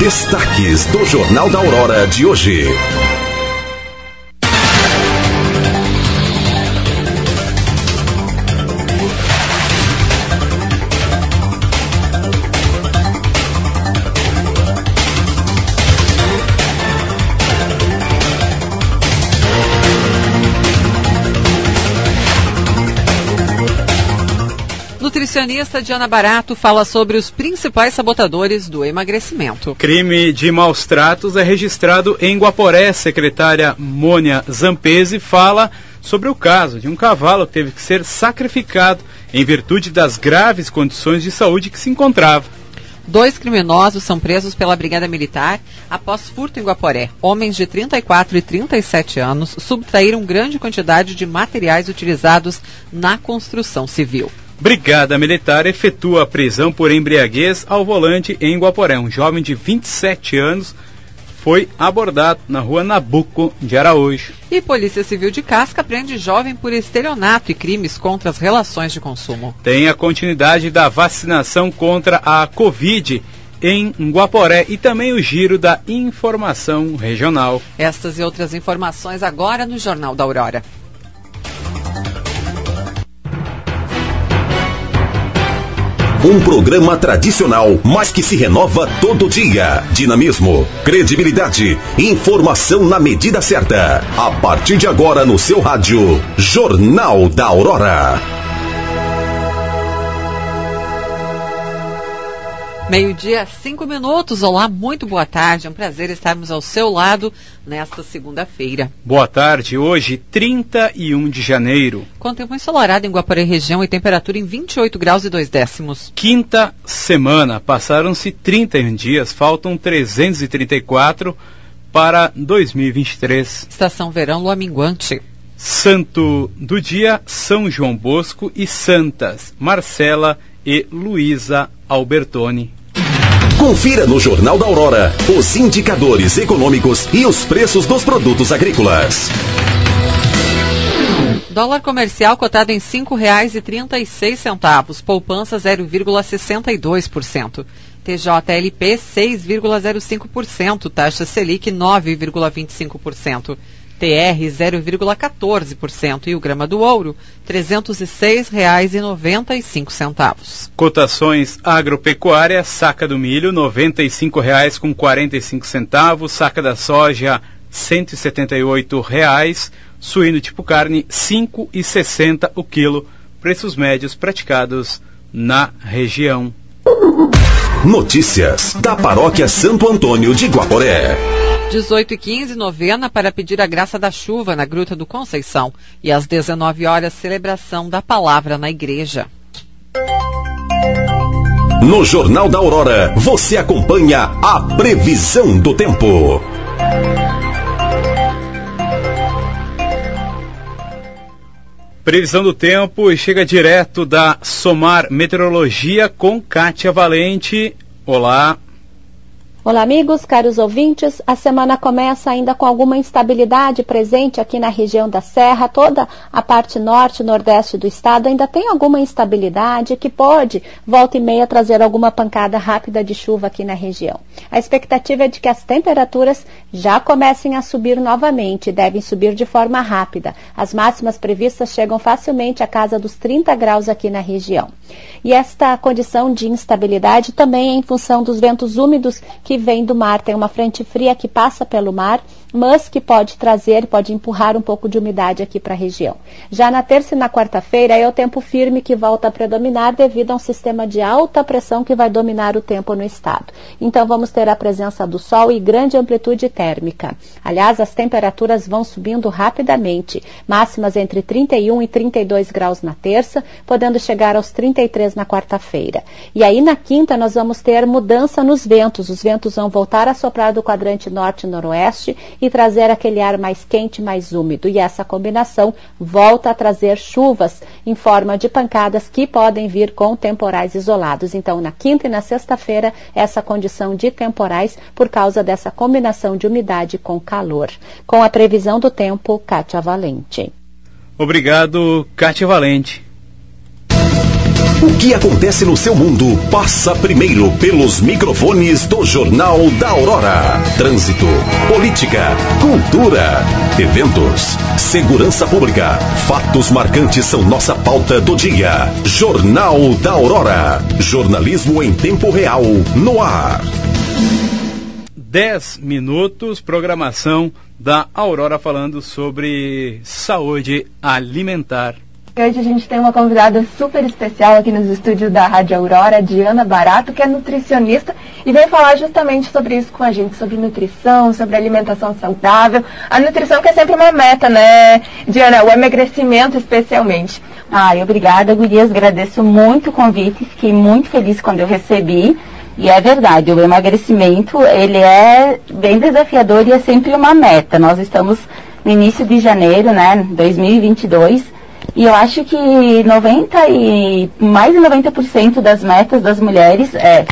Destaques do Jornal da Aurora de hoje. Nutricionista Diana Barato fala sobre os principais sabotadores do emagrecimento. Crime de maus tratos é registrado em Guaporé. Secretária Mônia Zampesi fala sobre o caso de um cavalo que teve que ser sacrificado em virtude das graves condições de saúde que se encontrava. 2 criminosos são presos pela Brigada Militar após furto em Guaporé. Homens de 34 e 37 anos subtraíram grande quantidade de materiais utilizados na construção civil. Brigada Militar efetua a prisão por embriaguez ao volante em Guaporé. Um jovem de 27 anos foi abordado na rua Nabuco de Araújo. E Polícia Civil de Casca prende jovem por estelionato e crimes contra as relações de consumo. Tem a continuidade da vacinação contra a Covid em Guaporé e também o giro da informação regional. Estas e outras informações agora no Jornal da Aurora. Um programa tradicional, mas que se renova todo dia. Dinamismo, credibilidade, informação na medida certa. A partir de agora no seu rádio, Jornal da Aurora. Meio-dia, 5 minutos. Olá, muito boa tarde. É um prazer estarmos ao seu lado nesta segunda-feira. Boa tarde. Hoje, 31 de janeiro. Com tempo ensolarado em Guaporé região e temperatura em 28 graus e 2 décimos. Quinta semana. Passaram-se 31 dias. Faltam 334 para 2023. Estação verão, lua minguante. Santo do dia, São João Bosco e santas Marcela e Luísa Albertoni. Confira no Jornal da Aurora os indicadores econômicos e os preços dos produtos agrícolas. Dólar comercial cotado em R$ 5,36, poupança 0,62%. TJLP 6,05%, taxa Selic 9,25%. TR 0,14% e o grama do ouro R$ 306,95. Cotações agropecuária, saca do milho R$ 95,45, saca da soja R$ 178, suíno tipo carne R$ 5,60 o quilo, preços médios praticados na região. Notícias da Paróquia Santo Antônio de Guaporé. 18h15, novena para pedir a graça da chuva na Gruta do Conceição. E às 19 horas, celebração da palavra na igreja. No Jornal da Aurora, você acompanha a previsão do tempo. Previsão do tempo chega direto da Somar Meteorologia com Kátia Valente. Olá. Olá, amigos, caros ouvintes. A semana começa ainda com alguma instabilidade presente aqui na região da Serra. Toda a parte norte e nordeste do estado ainda tem alguma instabilidade que pode, volta e meia, trazer alguma pancada rápida de chuva aqui na região. A expectativa é de que as temperaturas já comecem a subir novamente e devem subir de forma rápida. As máximas previstas chegam facilmente à casa dos 30 graus aqui na região. E esta condição de instabilidade também é em função dos ventos úmidos que vêm do mar. Tem uma frente fria que passa pelo mar, mas que pode empurrar um pouco de umidade aqui para a região. Já na terça e na quarta-feira é o tempo firme que volta a predominar devido a um sistema de alta pressão que vai dominar o tempo no estado. Então vamos ter a presença do sol e grande amplitude térmica. Aliás, as temperaturas vão subindo rapidamente, máximas entre 31 e 32 graus na terça, podendo chegar aos 33 na quarta-feira. E aí na quinta nós vamos ter mudança nos ventos. Os ventos vão voltar a soprar do quadrante norte e noroeste e trazer aquele ar mais quente, mais úmido. E essa combinação volta a trazer chuvas em forma de pancadas que podem vir com temporais isolados. Então, na quinta e na sexta-feira, essa condição de temporais por causa dessa combinação de umidade com calor. Com a previsão do tempo, Kátia Valente. Obrigado, Kátia Valente. O que acontece no seu mundo passa primeiro pelos microfones do Jornal da Aurora. Trânsito, política, cultura, eventos, segurança pública, fatos marcantes são nossa pauta do dia. Jornal da Aurora. Jornalismo em tempo real, no ar. 10 minutos, programação da Aurora falando sobre saúde alimentar. Hoje a gente tem uma convidada super especial aqui nos estúdios da Rádio Aurora, Diana Barato, que é nutricionista e veio falar justamente sobre isso com a gente, sobre nutrição, sobre alimentação saudável. A nutrição que é sempre uma meta, né, Diana? O emagrecimento especialmente. Obrigada, gurias, agradeço muito o convite, fiquei muito feliz quando eu recebi. E é verdade, o emagrecimento, ele é bem desafiador e é sempre uma meta. Nós estamos no início de janeiro, né, 2022, e eu acho que mais de 90% das metas das mulheres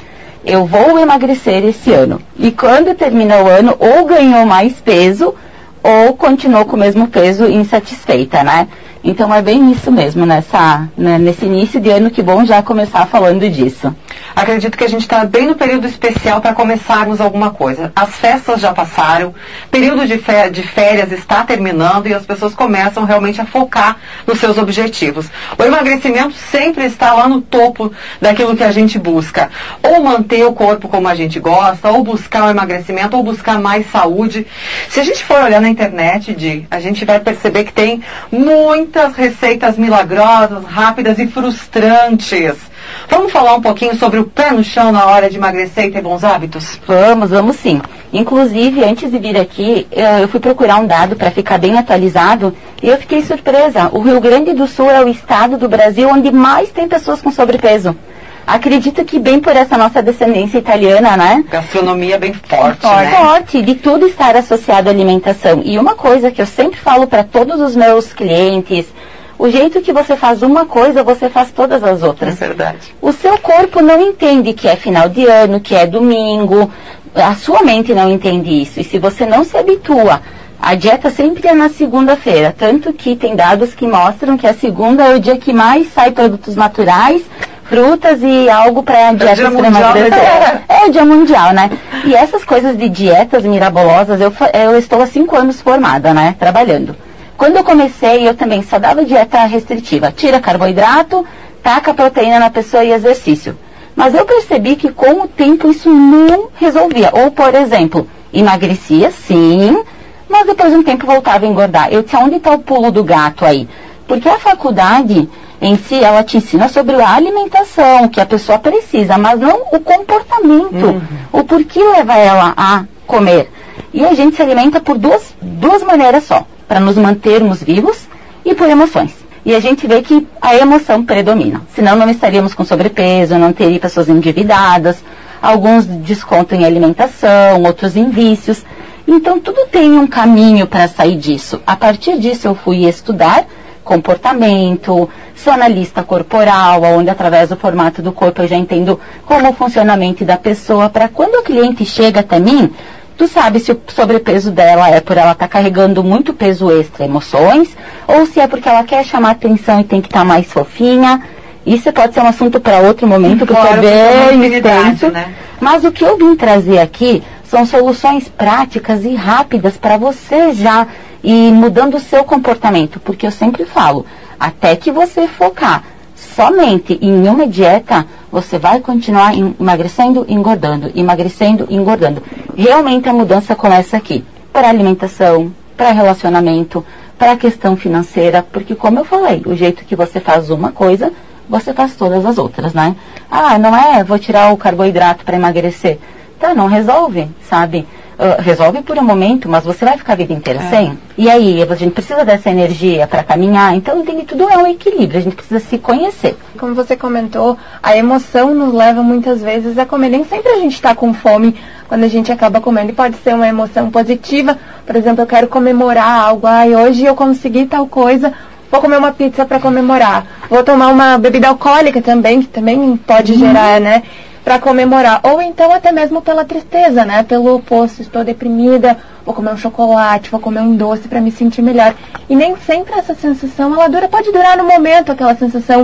eu vou emagrecer esse ano. E quando termina o ano, ou ganhou mais peso, ou continuou com o mesmo peso insatisfeita, né? Então é bem isso mesmo, nesse início de ano, que bom já começar falando disso. Acredito que a gente está bem no período especial para começarmos alguma coisa. As festas já passaram, período de férias está terminando e as pessoas começam realmente a focar nos seus objetivos. O emagrecimento sempre está lá no topo daquilo que a gente busca. Ou manter o corpo como a gente gosta, ou buscar o emagrecimento, ou buscar mais saúde. Se a gente for olhar na internet, a gente vai perceber que tem muitas receitas milagrosas, rápidas e frustrantes. Vamos falar um pouquinho sobre o pé no chão na hora de emagrecer e ter bons hábitos? Vamos sim. Inclusive, antes de vir aqui, eu fui procurar um dado para ficar bem atualizado e eu fiquei surpresa. O Rio Grande do Sul é o estado do Brasil onde mais tem pessoas com sobrepeso. Acredito que bem por essa nossa descendência italiana, né? Gastronomia bem forte, né? Forte, de tudo estar associado à alimentação. E uma coisa que eu sempre falo para todos os meus clientes: o jeito que você faz uma coisa, você faz todas as outras. É verdade. O seu corpo não entende que é final de ano, que é domingo. A sua mente não entende isso. E se você não se habitua, a dieta sempre é na segunda-feira. Tanto que tem dados que mostram que a segunda é o dia que mais sai produtos naturais, frutas e algo para dieta extrema. É o dia mundial, né? E essas coisas de dietas mirabolosas, eu estou há 5 anos formada, né? Trabalhando. Quando eu comecei, eu também só dava dieta restritiva. Tira carboidrato, taca proteína na pessoa e exercício. Mas eu percebi que com o tempo isso não resolvia. Ou, por exemplo, emagrecia, sim, mas depois de um tempo voltava a engordar. Eu disse, onde está o pulo do gato aí? Porque a faculdade em si, ela te ensina sobre a alimentação, que a pessoa precisa, mas não o comportamento. O porquê leva ela a comer. E a gente se alimenta por duas maneiras só: para nos mantermos vivos e por emoções. E a gente vê que a emoção predomina. Senão não estaríamos com sobrepeso, não teria pessoas endividadas, alguns descontam em alimentação, outros em vícios. Então tudo tem um caminho para sair disso. A partir disso eu fui estudar comportamento, sou analista corporal, onde através do formato do corpo eu já entendo como o funcionamento da pessoa, para quando o cliente chega até mim, tu sabe se o sobrepeso dela é por ela estar carregando muito peso extra, emoções, ou se é porque ela quer chamar atenção e tem que estar mais fofinha. Isso pode ser um assunto para outro momento, porque é bem extenso. Né? Mas o que eu vim trazer aqui são soluções práticas e rápidas para você já ir mudando o seu comportamento. Porque eu sempre falo, até que você focar somente em uma dieta, você vai continuar emagrecendo, engordando, emagrecendo, engordando. Realmente a mudança começa aqui, para alimentação, para relacionamento, para a questão financeira, porque como eu falei, o jeito que você faz uma coisa, você faz todas as outras, né? Não é, vou tirar o carboidrato para emagrecer. Tá, não resolve, sabe? Resolve por um momento, mas você vai ficar a vida inteira sem? E aí, a gente precisa dessa energia para caminhar, então entende, tudo é um equilíbrio, a gente precisa se conhecer. Como você comentou, a emoção nos leva muitas vezes a comer, nem sempre a gente está com fome quando a gente acaba comendo, e pode ser uma emoção positiva, por exemplo, eu quero comemorar algo, hoje eu consegui tal coisa, vou comer uma pizza para comemorar, vou tomar uma bebida alcoólica também, que também pode gerar, né, para comemorar, ou então até mesmo pela tristeza, né, pelo oposto, estou deprimida, vou comer um chocolate, vou comer um doce para me sentir melhor. E nem sempre essa sensação, ela pode durar no momento, aquela sensação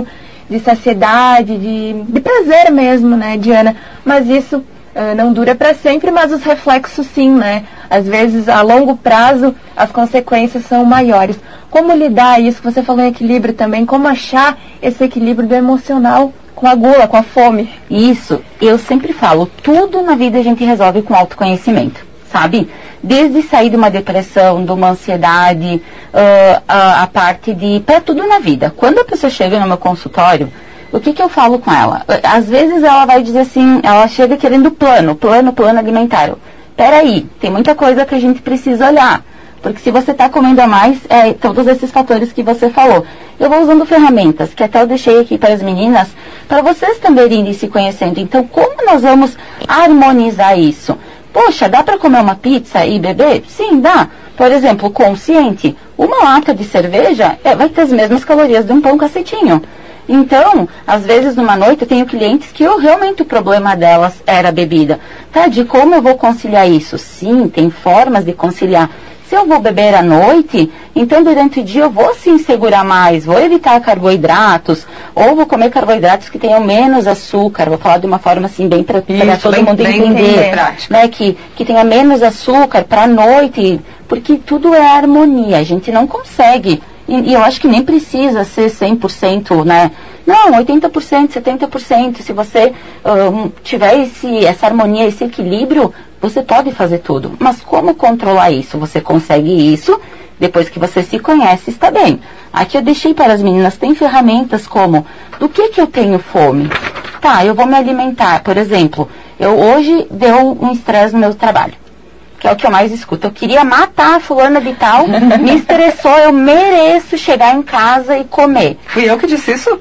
de saciedade, de prazer mesmo, né, Diana? Mas isso não dura para sempre, mas os reflexos sim, né? Às vezes, a longo prazo, as consequências são maiores. Como lidar isso? Você falou em equilíbrio também. Como achar esse equilíbrio do emocional com a gula, com a fome? Isso, eu sempre falo, tudo na vida a gente resolve com autoconhecimento, sabe? Desde sair de uma depressão, de uma ansiedade, a parte de... para tudo na vida. Quando a pessoa chega no meu consultório, o que eu falo com ela? Às vezes ela vai dizer assim, ela chega querendo plano alimentar. Peraí, tem muita coisa que a gente precisa olhar. Porque se você está comendo a mais, todos esses fatores que você falou. Eu vou usando ferramentas, que até eu deixei aqui para as meninas, para vocês também irem se conhecendo. Então, como nós vamos harmonizar isso? Poxa, dá para comer uma pizza e beber? Sim, dá. Por exemplo, consciente, uma lata de cerveja vai ter as mesmas calorias de um pão cacetinho. Então, às vezes numa noite eu tenho clientes que realmente o problema delas era a bebida. Tá, de como eu vou conciliar isso? Sim, tem formas de conciliar. Se eu vou beber à noite, então durante o dia eu vou sim segurar mais, vou evitar carboidratos, ou vou comer carboidratos que tenham menos açúcar, vou falar de uma forma assim bem para todo mundo entender, né, que tenha menos açúcar para a noite, porque tudo é harmonia, a gente não consegue, e eu acho que nem precisa ser 100%, né, não, 80%, 70%, se você tiver essa harmonia, esse equilíbrio, você pode fazer tudo. Mas como controlar isso? Você consegue isso depois que você se conhece, está bem. Aqui eu deixei para as meninas, tem ferramentas como, do que eu tenho fome? Tá, eu vou me alimentar. Por exemplo, hoje deu um estresse no meu trabalho, que é o que eu mais escuto. Eu queria matar a fulana de tal, me estressou, eu mereço chegar em casa e comer. Fui eu que disse isso?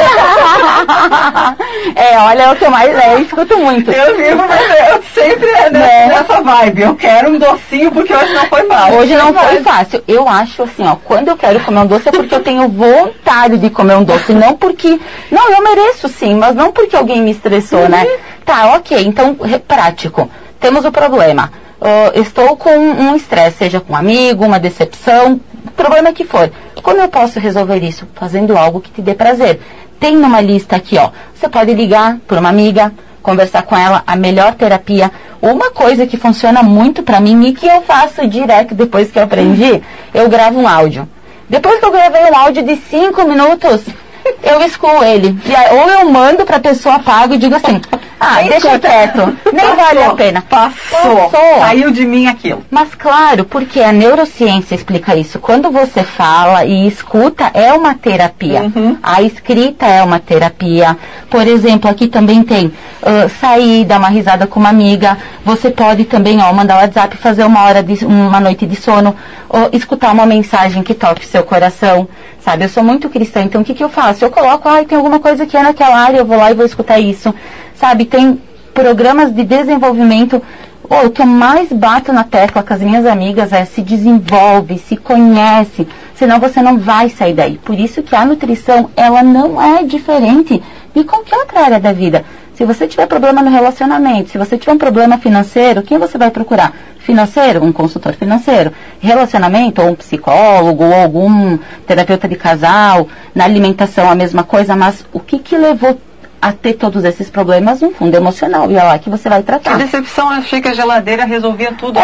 Olha, é o que eu mais escuto muito. Eu sempre nessa vibe. Eu quero um docinho porque hoje não foi fácil. Hoje não foi fácil. Eu acho assim, quando eu quero comer um doce é porque eu tenho vontade de comer um doce, não porque... Não, eu mereço sim, mas não porque alguém me estressou, né? Tá, ok, então, prático. Temos o problema. Estou com um estresse, seja com um amigo, uma decepção, problema que for. Como eu posso resolver isso? Fazendo algo que te dê prazer. Tem numa lista aqui, você pode ligar para uma amiga, conversar com ela, a melhor terapia. Uma coisa que funciona muito para mim e que eu faço direto depois que eu aprendi, eu gravo um áudio. Depois que eu gravei um áudio de 5 minutos, eu excluo ele. Ou eu mando para a pessoa, pago e digo assim, deixa quieto, nem vale a pena. Passou. Saiu de mim aquilo. Mas claro, porque a neurociência explica isso. Quando você fala e escuta, é uma terapia. A escrita é uma terapia. Por exemplo, aqui também tem sair, dar uma risada com uma amiga. Você pode também mandar o WhatsApp, fazer uma noite de sono, ou escutar uma mensagem que toque seu coração. Sabe, eu sou muito cristã, então o que eu faço? Eu coloco, tem alguma coisa que é naquela área, eu vou lá e vou escutar isso. Sabe, tem programas de desenvolvimento. O que eu mais bato na tecla com as minhas amigas é se desenvolve, se conhece, senão você não vai sair daí. Por isso que a nutrição, ela não é diferente de qualquer outra área da vida. Se você tiver problema no relacionamento, se você tiver um problema financeiro, quem você vai procurar? Financeiro? Um consultor financeiro. Relacionamento? Ou um psicólogo, ou algum terapeuta de casal. Na alimentação a mesma coisa, mas o que levou a ter todos esses problemas? Um fundo emocional. E é lá que você vai tratar. Que decepção, eu achei que a geladeira resolvia tudo.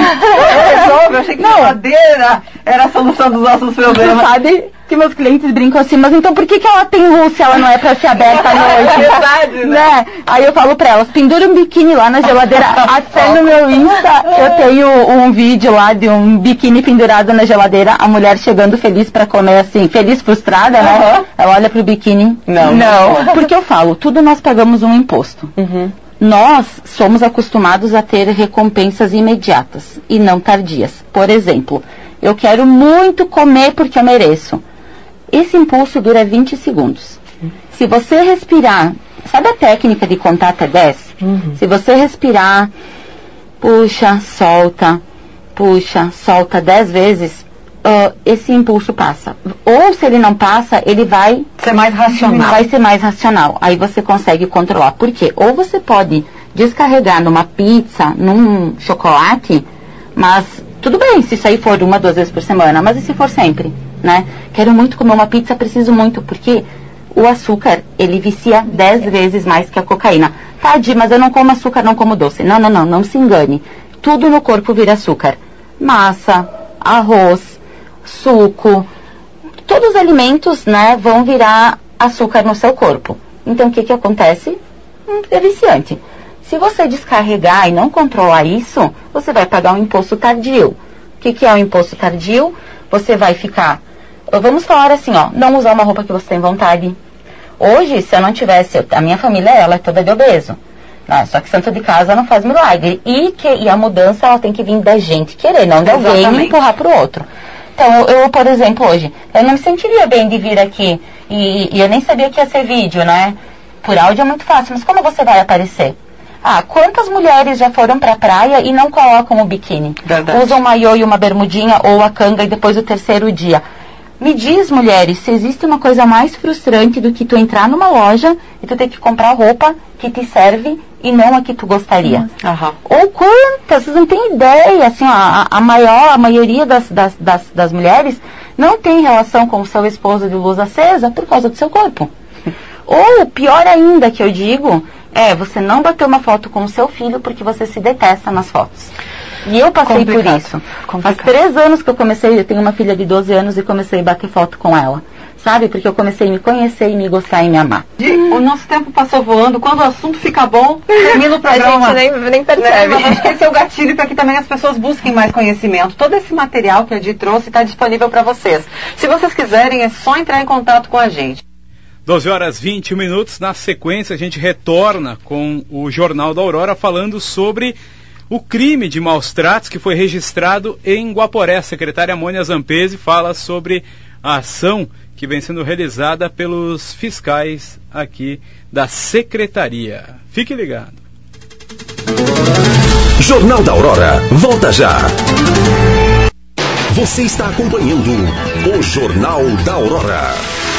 Eu achei que a geladeira era a solução dos nossos problemas. Sabe que meus clientes brincam assim, mas então por que ela tem luz se ela não é pra ser aberta à noite? É verdade, né? Aí eu falo pra elas, pendura um biquíni lá na geladeira. Até no meu Insta eu tenho um vídeo lá de um biquíni pendurado na geladeira, a mulher chegando feliz pra comer assim, feliz, frustrada, né? Ela olha pro biquíni. Não. Porque eu falo, tudo nós pagamos um imposto. Nós somos acostumados a ter recompensas imediatas e não tardias. Por exemplo, eu quero muito comer porque eu mereço. Esse impulso dura 20 segundos. Se você respirar, sabe a técnica de contar até 10? Se você respirar, puxa, solta 10 vezes, esse impulso passa. Ou se ele não passa, ele vai ser mais racional. Vai ser mais racional. Aí você consegue controlar. Por quê? Ou você pode descarregar numa pizza, num chocolate, mas tudo bem se isso aí for 1, 2 vezes por semana, mas e se for sempre, né? Quero muito comer uma pizza, preciso muito, porque o açúcar, ele vicia 10 vezes mais que a cocaína. Tadinho, mas eu não como açúcar, não como doce. Não se engane. Tudo no corpo vira açúcar. Massa, arroz, suco, todos os alimentos, né, vão virar açúcar no seu corpo. Então, o que acontece? É viciante. Se você descarregar e não controlar isso, você vai pagar um imposto tardio. O que é o imposto tardio? Você vai ficar, vamos falar assim, não usar uma roupa que você tem vontade. Hoje, se eu não tivesse, a minha família, ela é toda de obeso. Só que santo de casa não faz milagre. E a mudança, ela tem que vir da gente querer, não de alguém empurrar pro outro. Então, eu, por exemplo, hoje, eu não me sentiria bem de vir aqui e eu nem sabia que ia ser vídeo, né? Por áudio é muito fácil, mas como você vai aparecer? Quantas mulheres já foram pra praia e não colocam o biquíni? Verdade. Usam um maiô e uma bermudinha ou a canga e depois o terceiro dia. Me diz, mulheres, se existe uma coisa mais frustrante do que tu entrar numa loja e tu ter que comprar roupa que te serve e não a que tu gostaria. Ou quantas, vocês não têm ideia, assim, a maioria das mulheres não tem relação com o seu esposo de luz acesa por causa do seu corpo. Ou, pior ainda que eu digo, você não bater uma foto com o seu filho porque você se detesta nas fotos. E eu passei por isso. Faz 3 anos que eu tenho uma filha de 12 anos e comecei a bater foto com ela. Sabe? Porque eu comecei a me conhecer e me gostar e me amar. O nosso tempo passou voando. Quando o assunto fica bom, termina o programa. A gente nem percebe. Mas acho que esse é o gatilho para que também as pessoas busquem mais conhecimento. Todo esse material que a Di trouxe está disponível para vocês. Se vocês quiserem, é só entrar em contato com a gente. 12h21. Na sequência, a gente retorna com o Jornal da Aurora falando sobre o crime de maus tratos que foi registrado em Guaporé. A secretária Mônia Zampesi fala sobre a ação que vem sendo realizada pelos fiscais aqui da secretaria. Fique ligado. Jornal da Aurora, volta já. Você está acompanhando o Jornal da Aurora.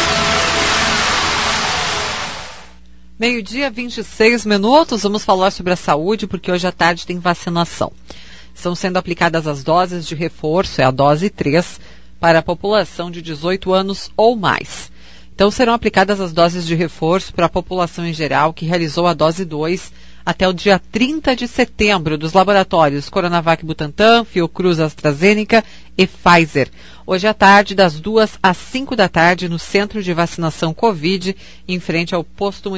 12h26, vamos falar sobre a saúde, porque hoje à tarde tem vacinação. Estão sendo aplicadas as doses de reforço, a dose 3, para a população de 18 anos ou mais. Então serão aplicadas as doses de reforço para a população em geral que realizou a dose 2 até o dia 30 de setembro dos laboratórios Coronavac Butantan, Fiocruz AstraZeneca e Pfizer. Hoje à tarde, das 2 às 5 da tarde, no Centro de Vacinação Covid, em frente ao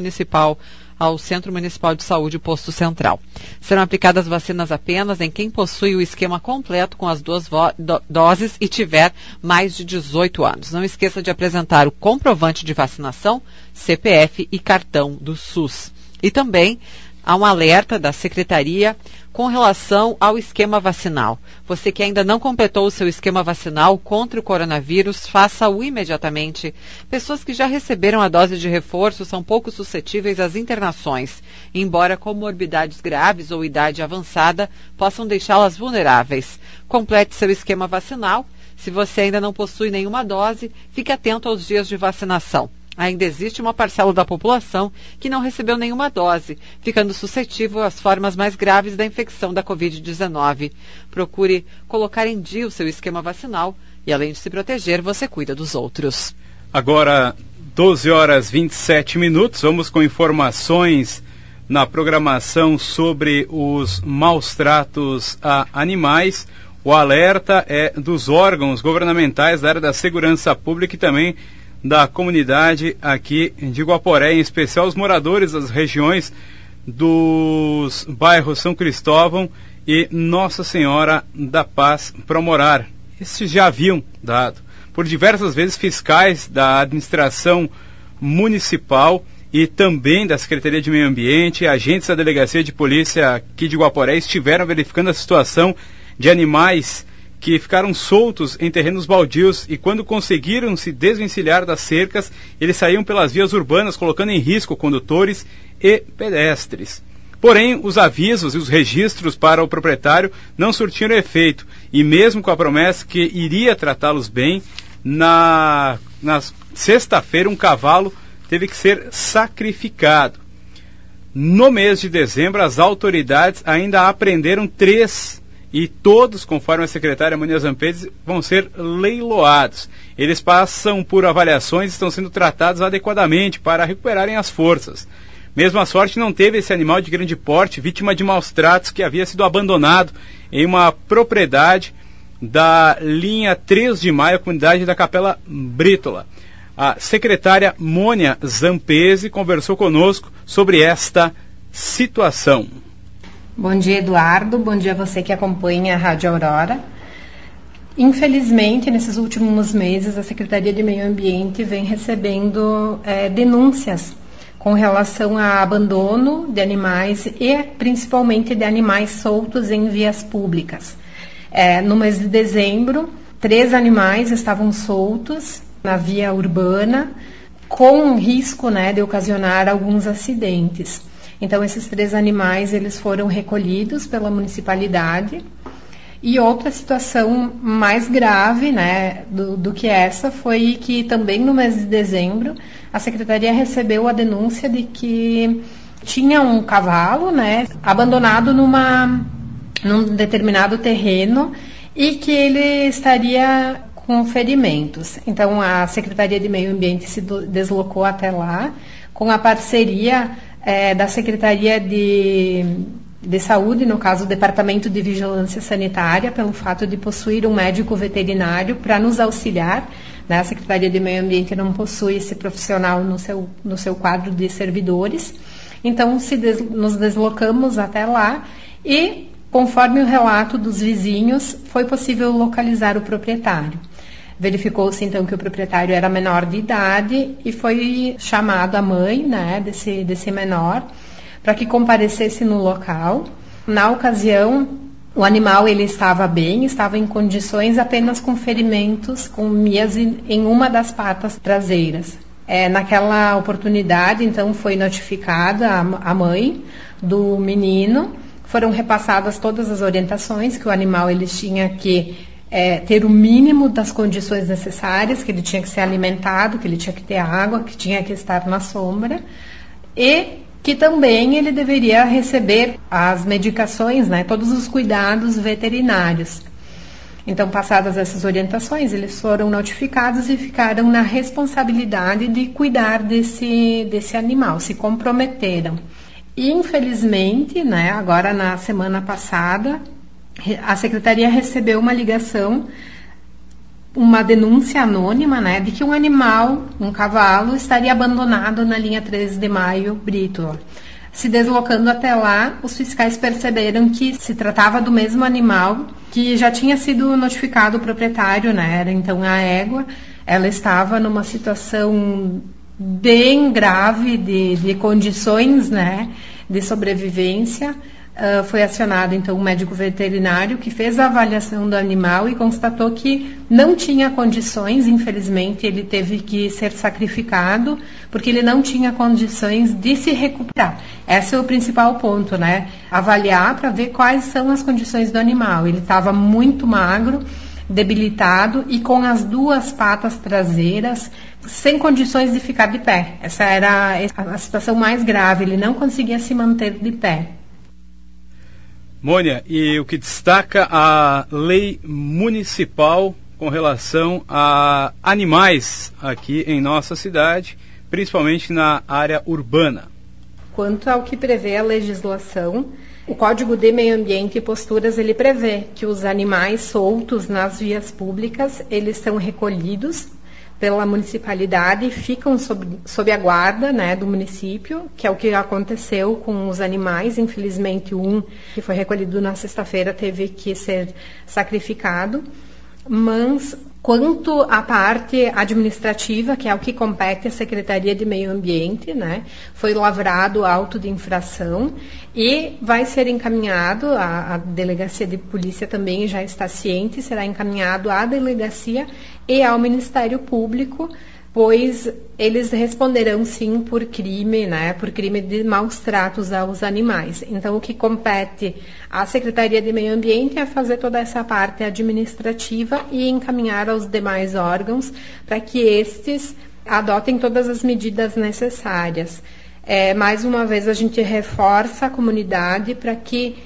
ao Centro Municipal de Saúde, Posto Central. Serão aplicadas vacinas apenas em quem possui o esquema completo com as 2 doses e tiver mais de 18 anos. Não esqueça de apresentar o comprovante de vacinação, CPF e cartão do SUS. E também há um alerta da Secretaria com relação ao esquema vacinal. Você que ainda não completou o seu esquema vacinal contra o coronavírus, faça-o imediatamente. Pessoas que já receberam a dose de reforço são pouco suscetíveis às internações, embora comorbidades graves ou idade avançada possam deixá-las vulneráveis. Complete seu esquema vacinal. Se você ainda não possui nenhuma dose, fique atento aos dias de vacinação. Ainda existe uma parcela da população que não recebeu nenhuma dose, ficando suscetível às formas mais graves da infecção da Covid-19. Procure colocar em dia o seu esquema vacinal e, além de se proteger, você cuida dos outros. Agora, 12h27, vamos com informações na programação sobre os maus tratos a animais. O alerta é dos órgãos governamentais da área da segurança pública e também da comunidade aqui de Guaporé, em especial os moradores das regiões dos bairros São Cristóvão e Nossa Senhora da Paz para morar. Esses já haviam dado por diversas vezes fiscais da administração municipal e também da Secretaria de Meio Ambiente, agentes da Delegacia de Polícia aqui de Guaporé estiveram verificando a situação de animais que ficaram soltos em terrenos baldios e quando conseguiram se desvencilhar das cercas, eles saíam pelas vias urbanas, colocando em risco condutores e pedestres. Porém, os avisos e os registros para o proprietário não surtiram efeito, e mesmo com a promessa que iria tratá-los bem, na sexta-feira um cavalo teve que ser sacrificado. No mês de dezembro, as autoridades ainda apreenderam 3 e todos, conforme a secretária Mônia Zampese, vão ser leiloados. Eles passam por avaliações e estão sendo tratados adequadamente para recuperarem as forças. Mesmo a sorte não teve esse animal de grande porte, vítima de maus tratos, que havia sido abandonado em uma propriedade da linha 3 de Maio, comunidade da Capela Brítola. A secretária Mônia Zampese conversou conosco sobre esta situação. Bom dia, Eduardo. Bom dia a você que acompanha a Rádio Aurora. Infelizmente, nesses últimos meses, a Secretaria de Meio Ambiente vem recebendo denúncias com relação a abandono de animais e principalmente de animais soltos em vias públicas. No mês de dezembro, 3 animais estavam soltos na via urbana, com risco, de ocasionar alguns acidentes. Então, esses 3 animais eles foram recolhidos pela municipalidade. E outra situação mais grave, do que essa, foi que também no mês de dezembro a secretaria recebeu a denúncia de que tinha um cavalo, abandonado num determinado terreno e que ele estaria com ferimentos. Então, a Secretaria de Meio Ambiente se deslocou até lá com a parceria da Secretaria de Saúde, no caso, o Departamento de Vigilância Sanitária, pelo fato de possuir um médico veterinário para nos auxiliar. A Secretaria de Meio Ambiente não possui esse profissional no seu quadro de servidores. Então, nos deslocamos até lá e, conforme o relato dos vizinhos, foi possível localizar o proprietário. Verificou-se, então, que o proprietário era menor de idade e foi chamado a mãe, desse menor, para que comparecesse no local. Na ocasião, o animal ele estava bem, estava em condições, apenas com ferimentos, com mias em uma das patas traseiras. Naquela oportunidade, então, foi notificada a mãe do menino, foram repassadas todas as orientações, que o animal ele tinha que ter o mínimo das condições necessárias, que ele tinha que ser alimentado, que ele tinha que ter água, que tinha que estar na sombra, e que também ele deveria receber as medicações, todos os cuidados veterinários. Então, passadas essas orientações, eles foram notificados e ficaram na responsabilidade de cuidar desse animal, se comprometeram. E, infelizmente, agora na semana passada, a Secretaria recebeu uma ligação, uma denúncia anônima, de que um animal, um cavalo, estaria abandonado na linha 3 de Maio, Brítola. Se deslocando até lá, os fiscais perceberam que se tratava do mesmo animal que já tinha sido notificado o proprietário, era então a égua. Ela estava numa situação bem grave de condições, de sobrevivência. Foi acionado, então, um médico veterinário que fez a avaliação do animal e constatou que não tinha condições, infelizmente, ele teve que ser sacrificado, porque ele não tinha condições de se recuperar. Esse é o principal ponto, avaliar para ver quais são as condições do animal. Ele estava muito magro, debilitado e com as 2 patas traseiras sem condições de ficar de pé. Essa era a situação mais grave, ele não conseguia se manter de pé. Mônia, e o que destaca a lei municipal com relação a animais aqui em nossa cidade, principalmente na área urbana? Quanto ao que prevê a legislação, o Código de Meio Ambiente e Posturas, ele prevê que os animais soltos nas vias públicas, eles são recolhidos pela municipalidade e ficam sob a guarda do município, que é o que aconteceu com os animais. Infelizmente, um que foi recolhido na sexta-feira teve que ser sacrificado. Mas, quanto à parte administrativa, que é o que compete à Secretaria de Meio Ambiente, foi lavrado auto de infração e vai ser encaminhado, a Delegacia de Polícia também já está ciente, será encaminhado à Delegacia e ao Ministério Público, pois eles responderão sim por crime, por crime de maus tratos aos animais. Então, o que compete à Secretaria de Meio Ambiente é fazer toda essa parte administrativa e encaminhar aos demais órgãos para que estes adotem todas as medidas necessárias. Mais uma vez, a gente reforça a comunidade para que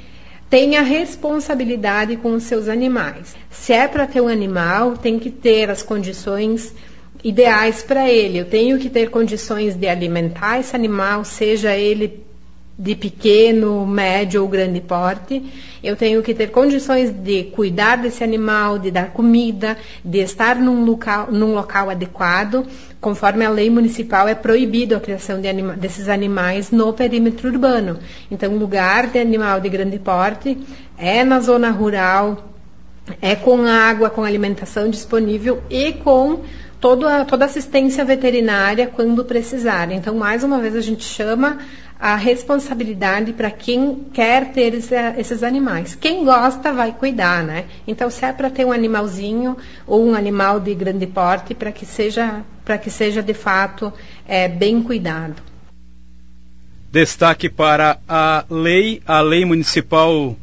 tenha responsabilidade com os seus animais. Se é para ter um animal, tem que ter as condições ideais para ele. Eu tenho que ter condições de alimentar esse animal, seja ele de pequeno, médio ou grande porte. Eu tenho que ter condições de cuidar desse animal, de dar comida, de estar num local adequado. Conforme a lei municipal, é proibido a criação desses animais no perímetro urbano. Então, lugar de animal de grande porte é na zona rural, é com água, com alimentação disponível e com toda assistência veterinária quando precisar. Então, mais uma vez, a gente chama a responsabilidade para quem quer ter esses animais. Quem gosta vai cuidar, né? Então, se é para ter um animalzinho ou um animal de grande porte, para que seja de fato bem cuidado. Destaque para a lei municipal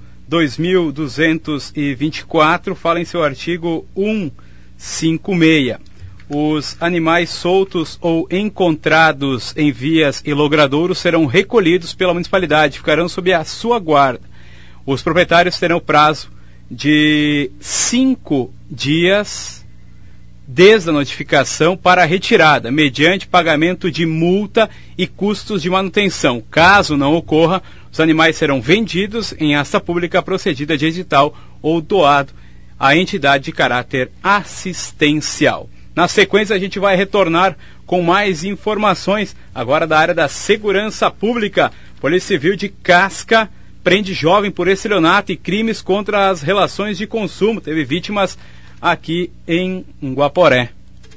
2224, fala em seu artigo 156. Os animais soltos ou encontrados em vias e logradouros serão recolhidos pela municipalidade, ficarão sob a sua guarda. Os proprietários terão prazo de 5 dias desde a notificação para a retirada, mediante pagamento de multa e custos de manutenção. Caso não ocorra, os animais serão vendidos em asta pública procedida de edital ou doado à entidade de caráter assistencial. Na sequência, a gente vai retornar com mais informações, agora da área da segurança pública. Polícia Civil de Casca prende jovem por estelionato e crimes contra as relações de consumo. Teve vítimas aqui em Guaporé.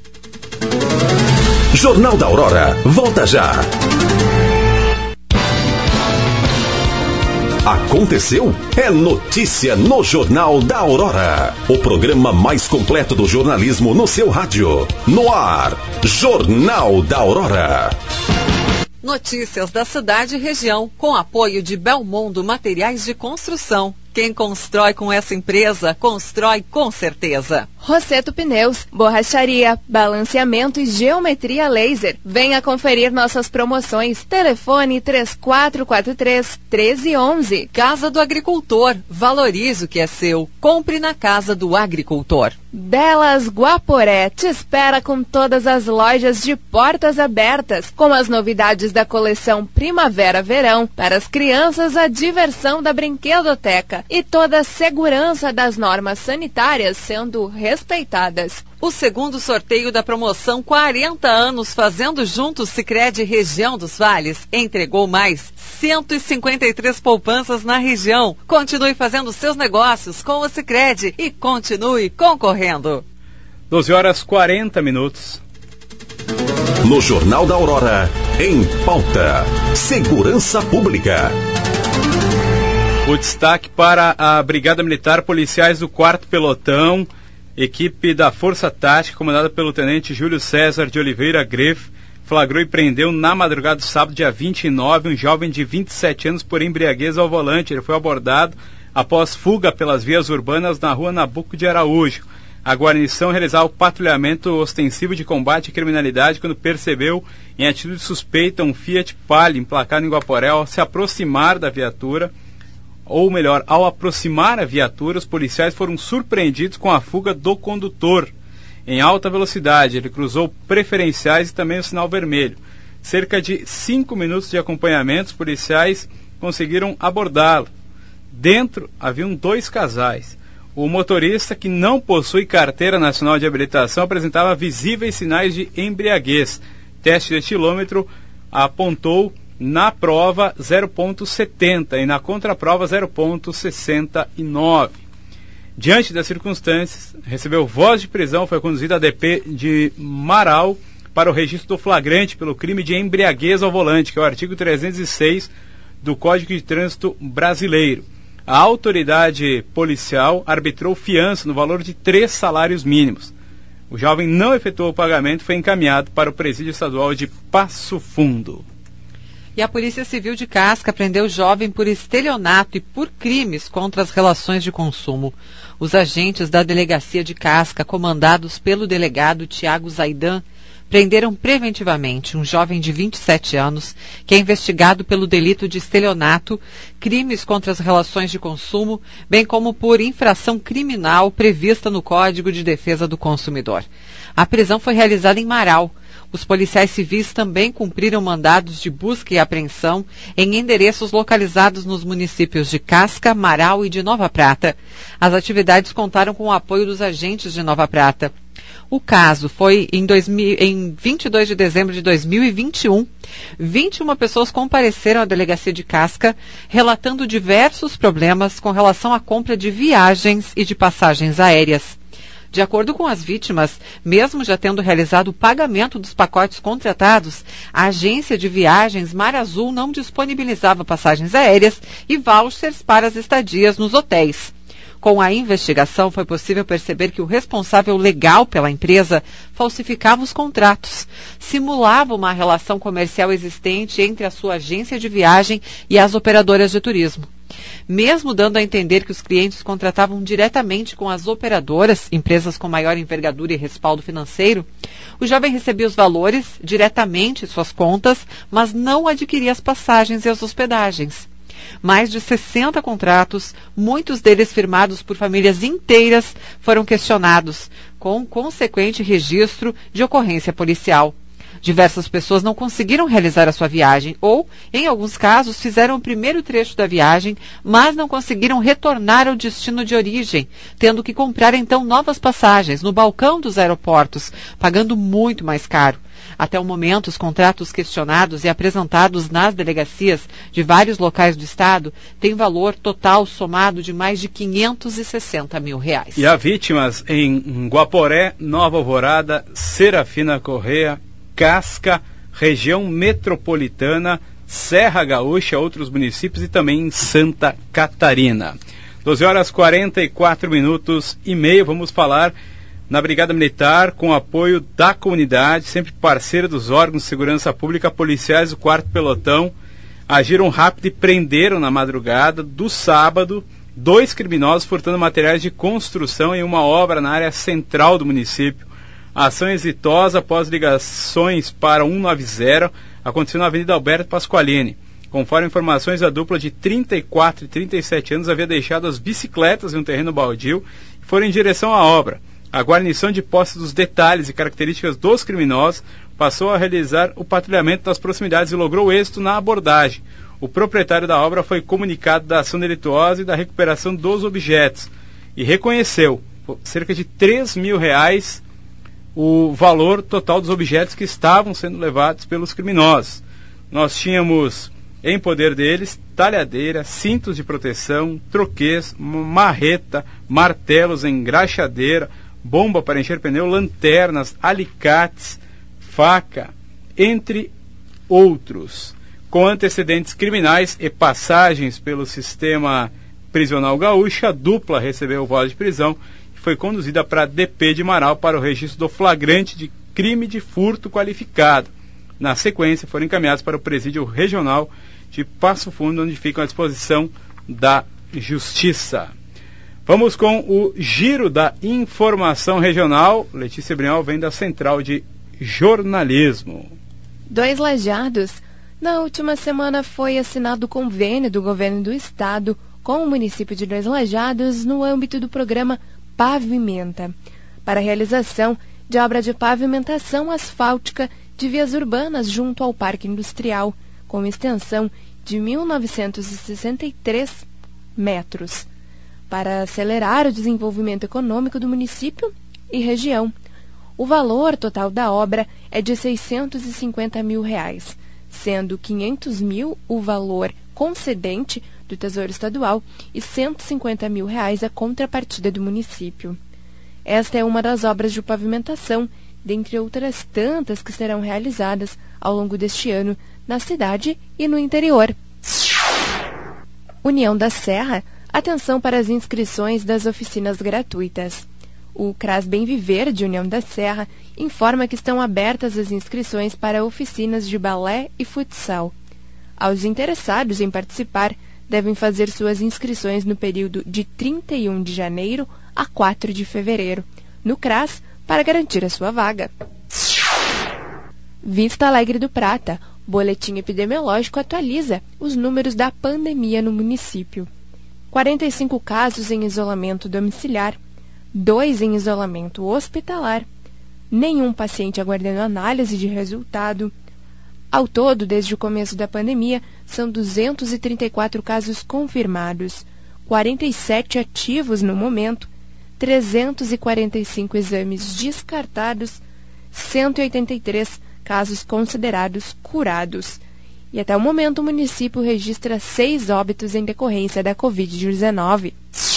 Jornal da Aurora, volta já. Aconteceu? É notícia no Jornal da Aurora. O programa mais completo do jornalismo no seu rádio. No ar, Jornal da Aurora. Notícias da cidade e região, com apoio de Belmondo Materiais de Construção. Quem constrói com essa empresa, constrói com certeza. Rosseto Pneus, borracharia, balanceamento e geometria laser. Venha conferir nossas promoções. Telefone 3443-1311. Casa do Agricultor. Valorize o que é seu. Compre na Casa do Agricultor. Delas Guaporé te espera com todas as lojas de portas abertas, com as novidades da coleção Primavera-Verão. Para as crianças, a diversão da brinquedoteca e toda a segurança das normas sanitárias sendo respeitadas. O segundo sorteio da promoção 40 anos Fazendo Juntos Sicredi Região dos Vales entregou mais 153 poupanças na região. Continue fazendo seus negócios com o Sicredi e continue concorrendo. 12h40. No Jornal da Aurora, em pauta, segurança pública. O destaque para a Brigada Militar, policiais do 4º Pelotão, equipe da Força Tática, comandada pelo Tenente Júlio César de Oliveira Greff, flagrou e prendeu na madrugada do sábado, dia 29, um jovem de 27 anos por embriaguez ao volante. Ele foi abordado após fuga pelas vias urbanas na rua Nabuco de Araújo. A guarnição realizava o patrulhamento ostensivo de combate à criminalidade quando percebeu em atitude suspeita um Fiat Palio emplacado em Guaporé. Ao se aproximar da viatura, ou melhor, ao aproximar a viatura, os policiais foram surpreendidos com a fuga do condutor. Em alta velocidade, ele cruzou preferenciais e também o sinal vermelho. Cerca de 5 minutos de acompanhamento, os policiais conseguiram abordá-lo. Dentro haviam 2 casais. O motorista, que não possui carteira nacional de habilitação, apresentava visíveis sinais de embriaguez. Teste de etilômetro apontou na prova 0,70 e na contraprova 0,69. Diante das circunstâncias, recebeu voz de prisão, foi conduzido à DP de Marau para o registro do flagrante pelo crime de embriaguez ao volante, que é o artigo 306 do Código de Trânsito Brasileiro. A autoridade policial arbitrou fiança no valor de 3 salários mínimos. O jovem não efetuou o pagamento e foi encaminhado para o Presídio Estadual de Passo Fundo. E a Polícia Civil de Casca prendeu o jovem por estelionato e por crimes contra as relações de consumo. Os agentes da Delegacia de Casca, comandados pelo delegado Tiago Zaidan, prenderam preventivamente um jovem de 27 anos que é investigado pelo delito de estelionato, crimes contra as relações de consumo, bem como por infração criminal prevista no Código de Defesa do Consumidor. A prisão foi realizada em Marau. Os policiais civis também cumpriram mandados de busca e apreensão em endereços localizados nos municípios de Casca, Marau e de Nova Prata. As atividades contaram com o apoio dos agentes de Nova Prata. O caso foi em 22 de dezembro de 2021. 21 pessoas compareceram à delegacia de Casca, relatando diversos problemas com relação à compra de viagens e de passagens aéreas. De acordo com as vítimas, mesmo já tendo realizado o pagamento dos pacotes contratados, a agência de viagens Mar Azul não disponibilizava passagens aéreas e vouchers para as estadias nos hotéis. Com a investigação, foi possível perceber que o responsável legal pela empresa falsificava os contratos, simulava uma relação comercial existente entre a sua agência de viagem e as operadoras de turismo. Mesmo dando a entender que os clientes contratavam diretamente com as operadoras, empresas com maior envergadura e respaldo financeiro, o jovem recebia os valores diretamente em suas contas, mas não adquiria as passagens e as hospedagens. Mais de 60 contratos, muitos deles firmados por famílias inteiras, foram questionados, com consequente registro de ocorrência policial. Diversas pessoas não conseguiram realizar a sua viagem ou, em alguns casos, fizeram o primeiro trecho da viagem, mas não conseguiram retornar ao destino de origem, tendo que comprar então novas passagens no balcão dos aeroportos, pagando muito mais caro. Até o momento, os contratos questionados e apresentados nas delegacias de vários locais do estado têm valor total somado de mais de R$560 mil. E há vítimas em Guaporé, Nova Alvorada, Serafina Correia, Casca, região metropolitana, Serra Gaúcha, outros municípios e também em Santa Catarina. 12h44:30. Vamos falar na Brigada Militar, com apoio da comunidade, sempre parceira dos órgãos de segurança pública. Policiais do 4º Pelotão agiram rápido e prenderam na madrugada do sábado 2 criminosos furtando materiais de construção em uma obra na área central do município. A ação exitosa após ligações para 190 aconteceu na Avenida Alberto Pasqualini. Conforme informações, a dupla de 34 e 37 anos havia deixado as bicicletas em um terreno baldio e foram em direção à obra. A guarnição, de posse dos detalhes e características dos criminosos, passou a realizar o patrulhamento nas proximidades e logrou êxito na abordagem. O proprietário da obra foi comunicado da ação delituosa e da recuperação dos objetos e reconheceu cerca de R$3 mil o valor total dos objetos que estavam sendo levados pelos criminosos. Nós tínhamos em poder deles talhadeira, cintos de proteção, troquês, marreta, martelos, engraxadeira, bomba para encher pneu, lanternas, alicates, faca, entre outros. Com antecedentes criminais e passagens pelo sistema prisional gaúcho, a dupla recebeu o voz de prisão e foi conduzida para a DP de Marau para o registro do flagrante de crime de furto qualificado. Na sequência, foram encaminhados para o presídio regional de Passo Fundo, onde ficam à disposição da Justiça. Vamos com o giro da informação regional. Letícia Brial vem da Central de Jornalismo. 2 Lajados. Na última semana foi assinado o convênio do governo do estado com o município de 2 Lajados no âmbito do programa Pavimenta, para a realização de obra de pavimentação asfáltica de vias urbanas junto ao Parque Industrial, com extensão de 1.963 metros, para acelerar o desenvolvimento econômico do município e região. O valor total da obra é de R$650 mil, sendo 500 mil o valor concedente do Tesouro Estadual e R$150 mil a contrapartida do município. Esta é uma das obras de pavimentação, dentre outras tantas que serão realizadas ao longo deste ano na cidade e no interior. União da Serra, atenção para as inscrições das oficinas gratuitas. O CRAS Bem Viver de União da Serra informa que estão abertas as inscrições para oficinas de balé e futsal. Aos interessados em participar, devem fazer suas inscrições no período de 31 de janeiro a 4 de fevereiro, no CRAS, para garantir a sua vaga. Vista Alegre do Prata. Boletim epidemiológico atualiza os números da pandemia no município. 45 casos em isolamento domiciliar, 2 em isolamento hospitalar, nenhum paciente aguardando análise de resultado. Ao todo, desde o começo da pandemia, são 234 casos confirmados, 47 ativos no momento, 345 exames descartados, 183 casos considerados curados. E até o momento o município registra 6 óbitos em decorrência da Covid-19.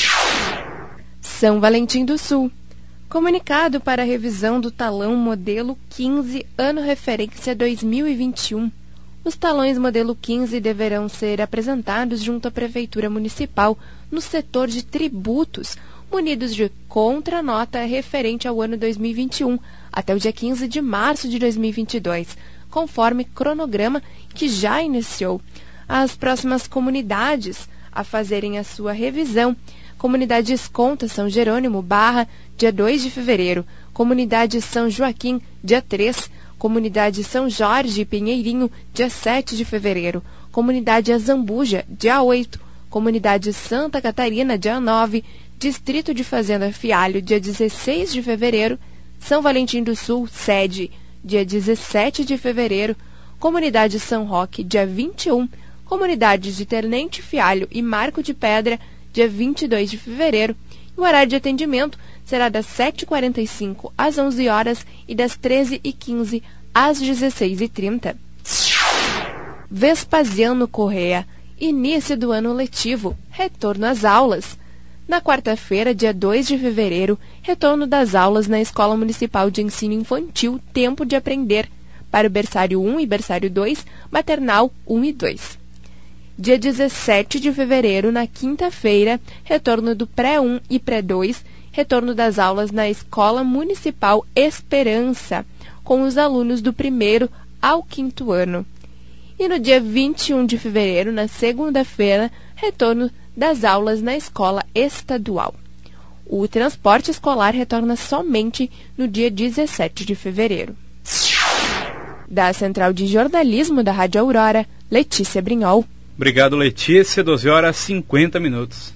São Valentim do Sul. Comunicado para a revisão do talão modelo 15, ano referência 2021. Os talões modelo 15 deverão ser apresentados junto à Prefeitura Municipal no setor de tributos, munidos de contranota referente ao ano 2021, até o dia 15 de março de 2022, conforme cronograma que já iniciou. As próximas comunidades a fazerem a sua revisão: Comunidade Esconta São Jerônimo, Barra, dia 2 de fevereiro. Comunidade São Joaquim, dia 3. Comunidade São Jorge e Pinheirinho, dia 7 de fevereiro. Comunidade Azambuja, dia 8. Comunidade Santa Catarina, dia 9. Distrito de Fazenda Fialho, dia 16 de fevereiro. São Valentim do Sul, sede, dia 17 de fevereiro. Comunidade São Roque, dia 21. Comunidades de Tenente Fialho e Marco de Pedra, dia 22 de fevereiro. O horário de atendimento será das 7h45 às 11 horas e das 13h15 às 16h30. Vespasiano Correa. Início do ano letivo. Retorno às aulas. Na quarta-feira, dia 2 de fevereiro, retorno das aulas na Escola Municipal de Ensino Infantil Tempo de Aprender, para o berçário 1 e berçário 2, maternal 1 e 2. Dia 17 de fevereiro, na quinta-feira, retorno do pré-1 e pré-2, retorno das aulas na Escola Municipal Esperança, com os alunos do 1º ao 5º ano. E no dia 21 de fevereiro, na segunda-feira, retorno das aulas na Escola Estadual. O transporte escolar retorna somente no dia 17 de fevereiro. Da Central de Jornalismo da Rádio Aurora, Letícia Brinhol. Obrigado, Letícia. 12h50.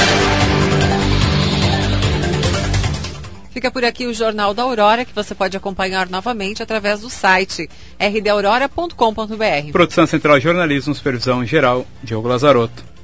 Fica por aqui o Jornal da Aurora, que você pode acompanhar novamente através do site rdaurora.com.br. Produção Central de Jornalismo, supervisão geral, Diogo Lazarotto.